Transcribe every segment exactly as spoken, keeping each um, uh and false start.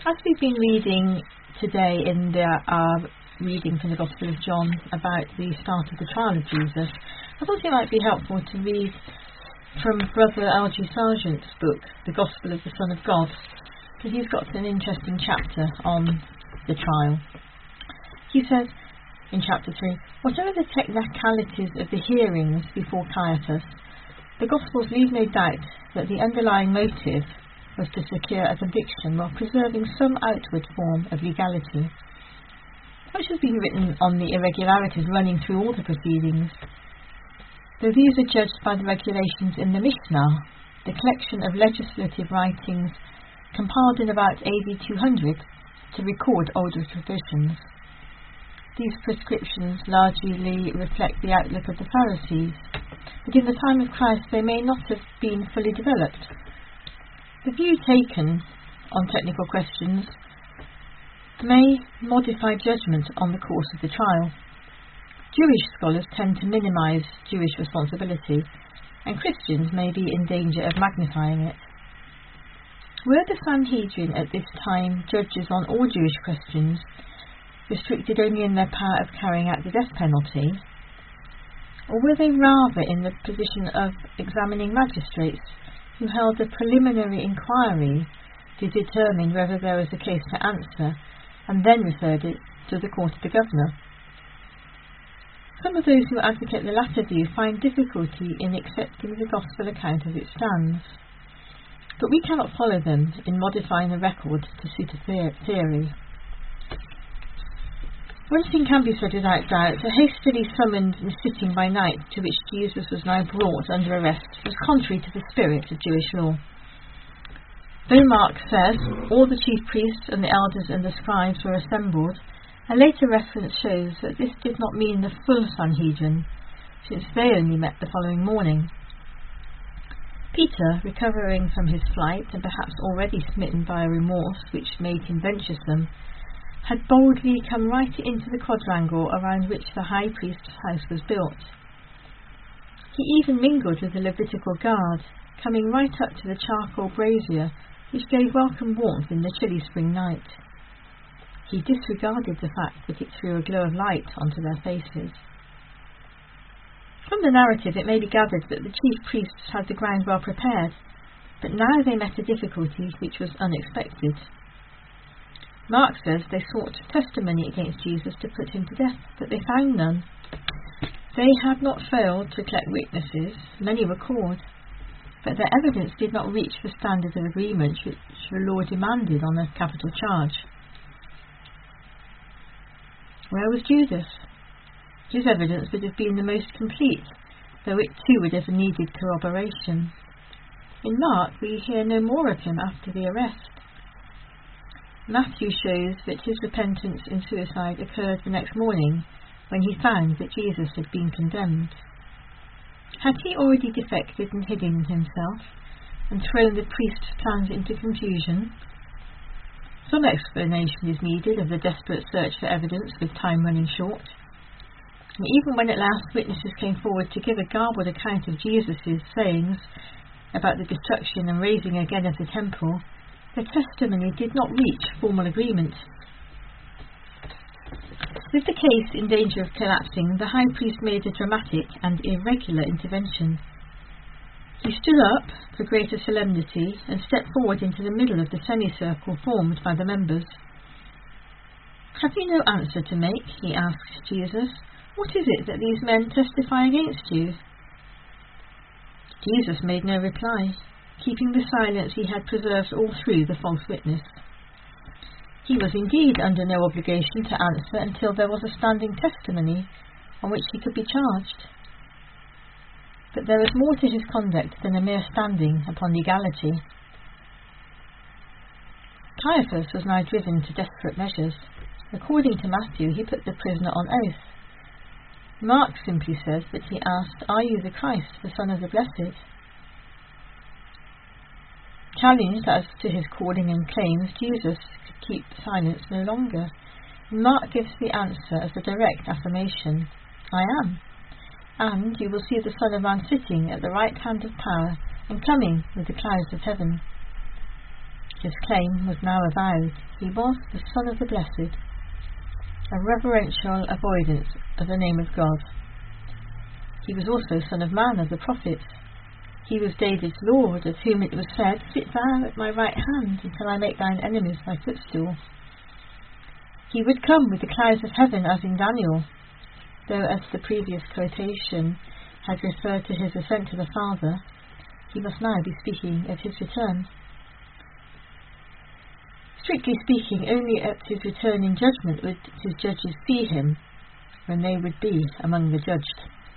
As we've been reading today in the uh, reading from the Gospel of John about the start of the trial of Jesus, I thought it might be helpful to read from Brother L G Sargent's book, The Gospel of the Son of God, because he's got an interesting chapter on the trial. He says in chapter three, whatever the technicalities of the hearings before Caiaphas, the Gospels leave no doubt that the underlying motive was to secure a conviction while preserving some outward form of legality. Much has been written on the irregularities running through all the proceedings. Though these are judged by the regulations in the Mishnah, the collection of legislative writings compiled in about A D two hundred to record older traditions. These prescriptions largely reflect the outlook of the Pharisees, but in the time of Christ they may not have been fully developed. The view taken on technical questions may modify judgment on the course of the trial. Jewish scholars tend to minimize Jewish responsibility, and Christians may be in danger of magnifying it. Were the Sanhedrin at this time judges on all Jewish questions, restricted only in their power of carrying out the death penalty, or were they rather in the position of examining magistrates who held a preliminary inquiry to determine whether there was a case to answer, and then referred it to the court of the governor? Some of those who advocate the latter view find difficulty in accepting the gospel account as it stands, but we cannot follow them in modifying the record to suit a theory. One thing can be said without doubt: a hastily summoned and sitting by night to which Jesus was now brought under arrest was contrary to the spirit of Jewish law. Though Mark says all the chief priests and the elders and the scribes were assembled, a later reference shows that this did not mean the full Sanhedrin, since they only met the following morning. Peter, recovering from his flight and perhaps already smitten by a remorse which made him venturesome, had boldly come right into the quadrangle around which the high priest's house was built. He even mingled with the Levitical guard, coming right up to the charcoal brazier which gave welcome warmth in the chilly spring night. He disregarded the fact that it threw a glow of light onto their faces. From the narrative it may be gathered that the chief priests had the ground well prepared, but now they met a difficulty which was unexpected. Mark says they sought testimony against Jesus to put him to death, but they found none. They had not failed to collect witnesses, many were called, but their evidence did not reach the standard of agreement which the law demanded on a capital charge. Where was Judas? His evidence would have been the most complete, though it too would have needed corroboration. In Mark we hear no more of him after the arrest. Matthew shows that his repentance and suicide occurred the next morning, when he found that Jesus had been condemned. Had he already defected and hidden himself, and thrown the priest's plans into confusion? Some explanation is needed of the desperate search for evidence with time running short. And even when at last witnesses came forward to give a garbled account of Jesus' sayings about the destruction and raising again of the temple, their testimony did not reach formal agreement. With the case in danger of collapsing, the high priest made a dramatic and irregular intervention. He stood up for greater solemnity and stepped forward into the middle of the semicircle formed by the members. "Have you no answer to make?" he asked Jesus. "What is it that these men testify against you?" Jesus made no reply, keeping the silence he had preserved all through the false witness. He was indeed under no obligation to answer until there was a standing testimony on which he could be charged. But there was more to his conduct than a mere standing upon legality. Caiaphas was now driven to desperate measures. According to Matthew, he put the prisoner on oath. Mark simply says that he asked, "Are you the Christ, the Son of the Blessed?" Challenged as to his calling and claims, Jesus could keep silence no longer. Mark gives the answer as a direct affirmation: "I am. And you will see the Son of Man sitting at the right hand of power and coming with the clouds of heaven." His claim was now avowed. He was the Son of the Blessed, a reverential avoidance of the name of God. He was also Son of Man of the prophets. He was David's Lord, of whom it was said, Sit thou at my right hand until I make thine enemies thy footstool. He would come with the clouds of heaven as in Daniel, though as the previous quotation had referred to his ascent to the Father, he must now be speaking of his return. Strictly speaking, only at his return in judgment would his judges see him, when they would be among the judged.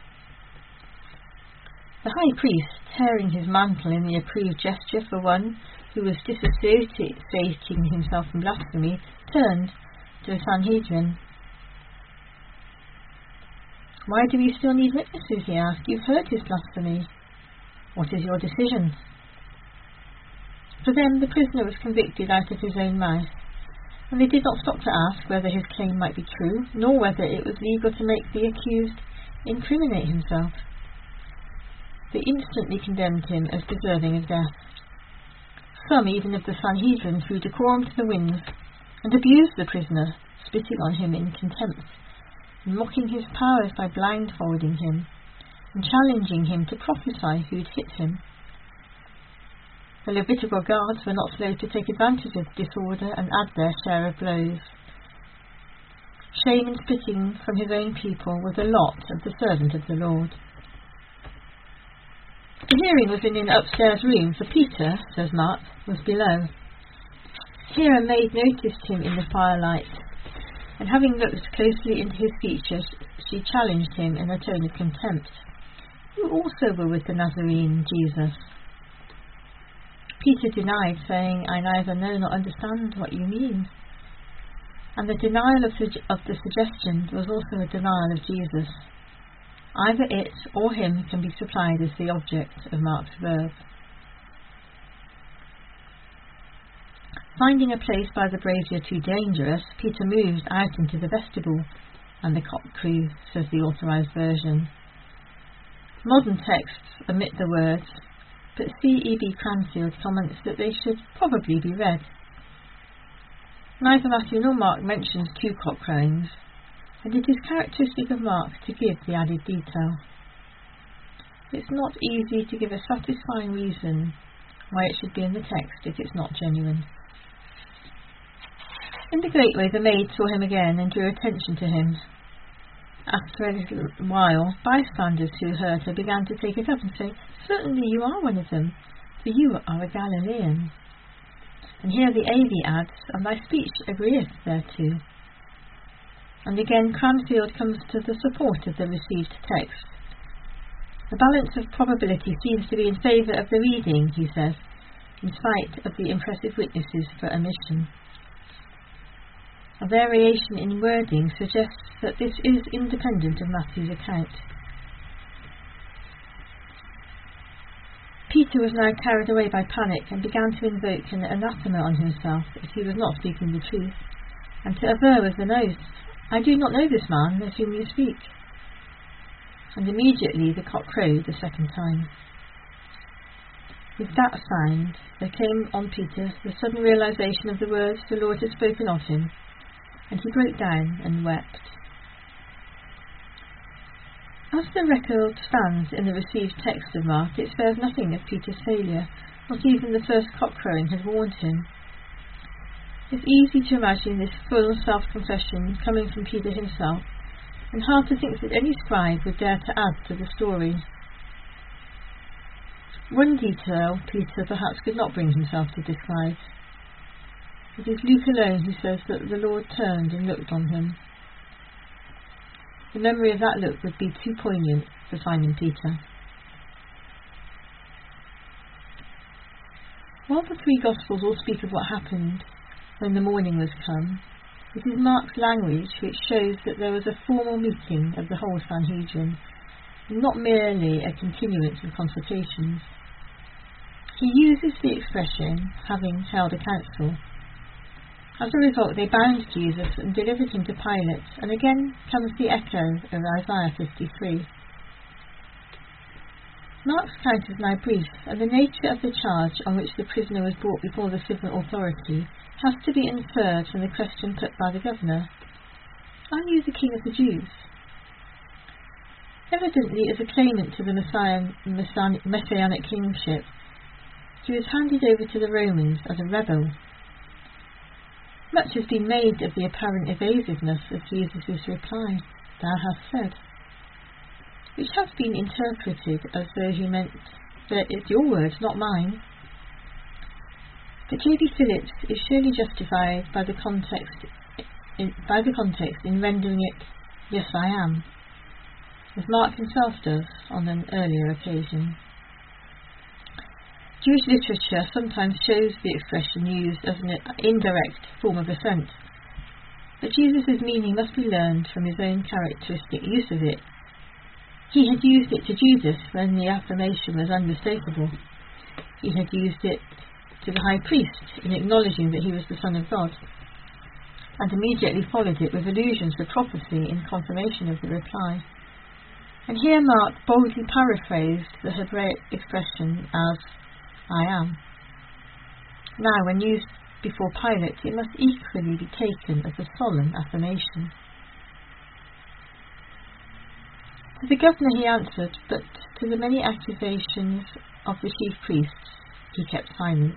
The high priest, tearing his mantle in the approved gesture for one who was disassociating himself from blasphemy, turned to the Sanhedrin. Why do we still need witnesses, he asked. You've heard his blasphemy. What is your decision? For them, the prisoner was convicted out of his own mouth, and they did not stop to ask whether his claim might be true, nor whether it was legal to make the accused incriminate himself. They instantly condemned him as deserving of death. Some, even of the Sanhedrin, threw decorum to the winds, and abused the prisoner, spitting on him in contempt, and mocking his powers by blindfolding him, and challenging him to prophesy who'd hit him. The Levitical guards were not slow to take advantage of disorder and add their share of blows. Shame and spitting from his own people were the lot of the servant of the Lord. The hearing was in an upstairs room, for Peter, says Mark, was below. Here a maid noticed him in the firelight, and having looked closely into his features, she challenged him in a tone of contempt. You also were with the Nazarene, Jesus. Peter denied, saying, I neither know nor understand what you mean. And the denial of, su- of the suggestion was also a denial of Jesus. Either it or him can be supplied as the object of Mark's verb. Finding a place by the brazier too dangerous, Peter moved out into the vestibule, and the cock crew, says the authorised version. Modern texts omit the words, but C E B Cranfield comments that they should probably be read. Neither Matthew nor Mark mentions two cock crowings, and it is characteristic of Mark to give the added detail. It's not easy to give a satisfying reason why it should be in the text if it's not genuine. In the gateway the maid saw him again and drew attention to him. After a little while, bystanders who heard her began to take it up and say, Certainly you are one of them, for you are a Galilean. And here the A V adds, And thy speech agreeth thereto. And again Cranfield comes to the support of the received text. The balance of probability seems to be in favour of the reading, he says, in spite of the impressive witnesses for omission. A variation in wording suggests that this is independent of Matthew's account. Peter was now carried away by panic and began to invoke an anathema on himself if he was not speaking the truth, and to aver with an oath, I do not know this man of whom you speak. And immediately the cock crowed a second time. With that sound, there came on Peter the sudden realization of the words the Lord had spoken of him, and he broke down and wept. As the record stands in the received text of Mark, it spares nothing of Peter's failure. Not even the first cock crowing had warned him. It's easy to imagine this full self-confession coming from Peter himself, and hard to think that any scribe would dare to add to the story. One detail Peter perhaps could not bring himself to describe. It is Luke alone who says that the Lord turned and looked on him. The memory of that look would be too poignant for Simon Peter. While the three Gospels all speak of what happened when the morning was come, it is Mark's language which shows that there was a formal meeting of the whole Sanhedrin, and not merely a continuance of consultations. He uses the expression, having held a council. As a result, they bound Jesus and delivered him to Pilate, and again comes the echo of Isaiah fifty-three. Mark's account is now brief, and the nature of the charge on which the prisoner was brought before the civil authority has to be inferred from the question put by the governor: "Are you the King of the Jews?" Evidently, as a claimant to the Messiah, Messiah, Messianic kingship, he was handed over to the Romans as a rebel. Much has been made of the apparent evasiveness of Jesus' reply, "Thou hast said," which has been interpreted as though he meant that it's your words, not mine. But J B Phillips is surely justified by the context in, by the context in rendering it "Yes, I am," as Mark himself does on an earlier occasion. Jewish literature sometimes shows the expression used as an indirect form of assent, but Jesus' meaning must be learned from his own characteristic use of it. He had used it to Judas when the affirmation was unmistakable. He had used it to the high priest in acknowledging that he was the Son of God, and immediately followed it with allusions to prophecy in confirmation of the reply. And here Mark boldly paraphrased the Hebraic expression as "I am." Now, when used before Pilate, it must equally be taken as a solemn affirmation. To the governor he answered, but to the many accusations of the chief priests he kept silent.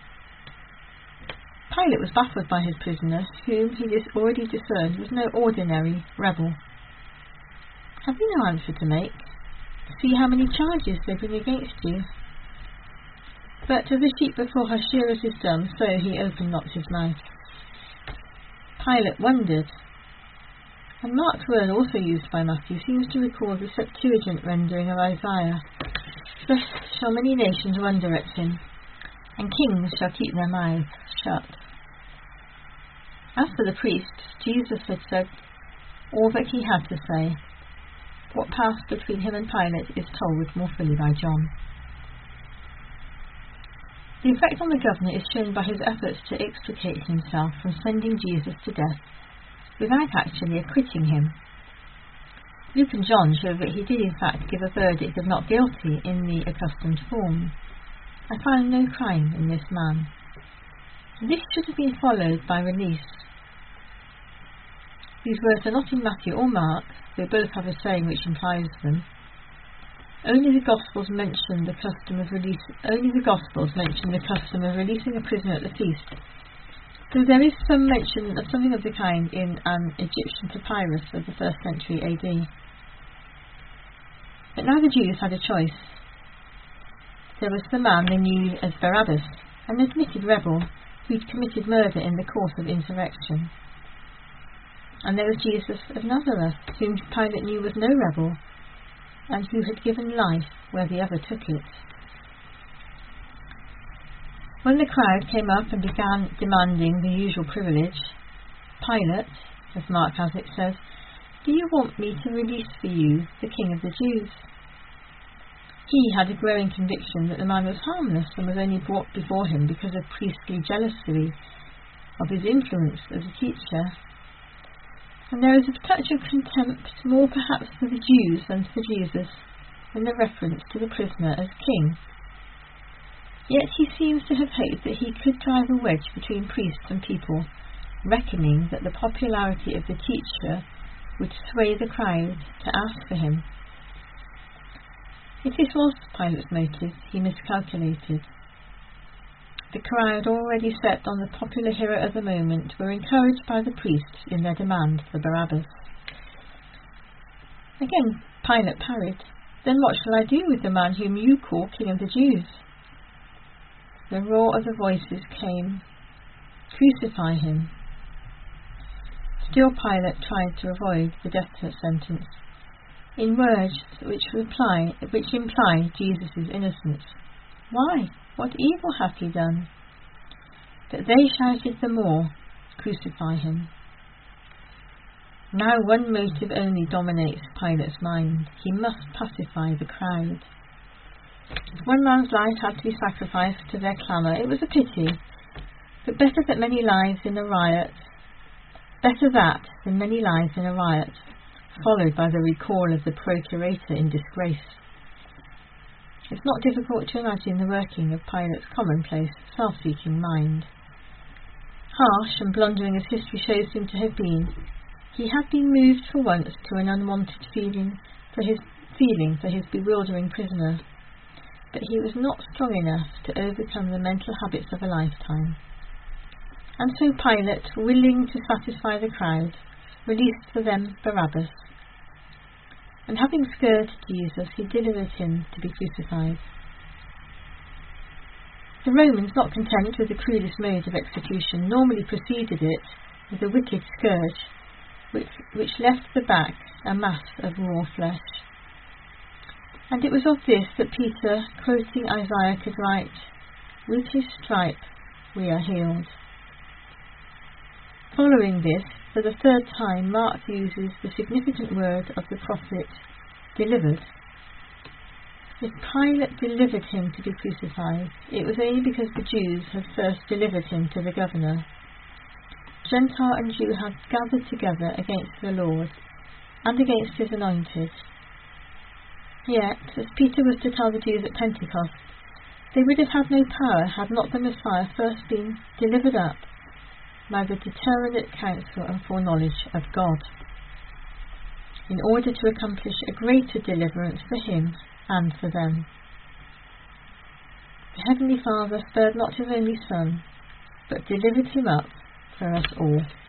Pilate was baffled by his prisoner, whom he had already discerned was no ordinary rebel. "Have you no answer to make? See how many charges they bring against you." But as the sheep before her shearers is dumb, so he opened not his mouth. Pilate wondered, and Mark's word, also used by Matthew, seems to recall the Septuagint rendering of Isaiah: "Thus shall many nations wonder at him, and kings shall keep their mouths shut." As for the priests, Jesus had said all that he had to say. What passed between him and Pilate is told more fully by John. The effect on the governor is shown by his efforts to extricate himself from sending Jesus to death without actually acquitting him. Luke and John show that he did in fact give a verdict of not guilty in the accustomed form. "I found no crime in this man." This should have been followed by release. These words are not in Matthew or Mark, though both have a saying which implies them. Only the Gospels mention the custom of release. Only the Gospels mention the custom of releasing a prisoner at the feast, though there is some mention of something of the kind in an Egyptian papyrus of the first century A D. But now the Jews had a choice. There was the man they knew as Barabbas, an admitted rebel who'd committed murder in the course of insurrection. And there was Jesus of Nazareth, whom Pilate knew was no rebel, and who had given life where the other took it. When the crowd came up and began demanding the usual privilege, Pilate, as Mark has it, says, "Do you want me to release for you the King of the Jews?" He had a growing conviction that the man was harmless and was only brought before him because of priestly jealousy of his influence as a teacher. And there is a touch of contempt, more perhaps for the Jews than for Jesus, in the reference to the prisoner as king. Yet he seems to have hoped that he could drive a wedge between priests and people, reckoning that the popularity of the teacher would sway the crowd to ask for him. If this was Pilate's motive, he miscalculated. The crowd, already set on the popular hero of the moment, were encouraged by the priests in their demand for Barabbas. Again Pilate parried, "Then what shall I do with the man whom you call King of the Jews?" The roar of the voices came, "Crucify him." Still Pilate tried to avoid the death sentence, in words which reply, which imply Jesus' innocence. "Why? What evil hath he done?" But they shouted the more, "Crucify him." Now one motive only dominates Pilate's mind. He must pacify the crowd. If one man's life had to be sacrificed to their clamour, it was a pity, but better that many lives in a riot, better that than many lives in a riot, followed by the recall of the procurator in disgrace. It's not difficult to imagine the working of Pilate's commonplace, self-seeking mind. Harsh and blundering as history shows him to have been, he had been moved for once to an unwanted feeling for his feeling for his bewildering prisoner, but he was not strong enough to overcome the mental habits of a lifetime. And so Pilate, willing to satisfy the crowd, released for them Barabbas. And having scourged Jesus, he delivered him to be crucified. The Romans, not content with the crudest mode of execution, normally preceded it with a wicked scourge, which, which left the back a mass of raw flesh. And it was of this that Peter, quoting Isaiah, could write, "With his stripe we are healed." Following this, for the third time, Mark uses the significant word of the prophet, delivered. If Pilate delivered him to be crucified, it was only because the Jews had first delivered him to the governor. Gentile and Jew had gathered together against the Lord and against his anointed. Yet, as Peter was to tell the Jews at Pentecost, they would have had no power had not the Messiah first been delivered up by the determinate counsel and foreknowledge of God, in order to accomplish a greater deliverance for him and for them. The Heavenly Father spared not his only Son, but delivered him up for us all.